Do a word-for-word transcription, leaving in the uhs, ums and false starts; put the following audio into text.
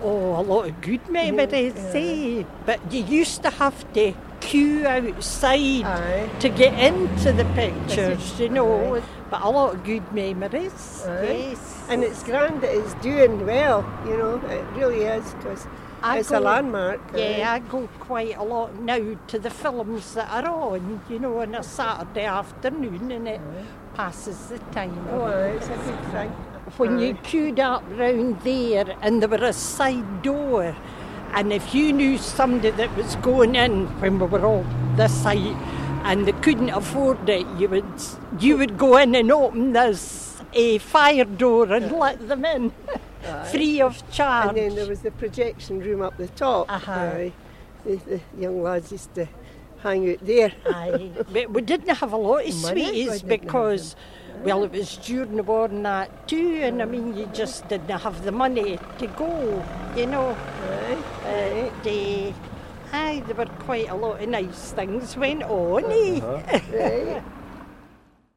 Oh, a lot of good memories, Yeah. eh? But you used to have to queue outside Aye. to get into the pictures, you know. Aye. But a lot of good memories, Aye. yes. And it's grand that it's doing well, you know, it really is, because I it's go- a landmark. Yeah, aye. I go quite a lot now to the films that are on, you know, on a Saturday afternoon, and it passes the time. Oh, aye, it's a good thing. When you Aye. queued up round there and there were a side door, and if you knew somebody that was going in when we were all this height and they couldn't afford it, you would you would go in and open this a fire door and let them in, free of charge. And then there was the projection room up the top. Uh-huh. Aye. The, the young lads used to hang out there. Aye. But we didn't have a lot of Money, we sweeties didn't have because, well, it was during the war and that too, and I mean, you just didn't have the money to go, you know. Aye. But, uh, aye, there were quite a lot of nice things went on, eh? Right.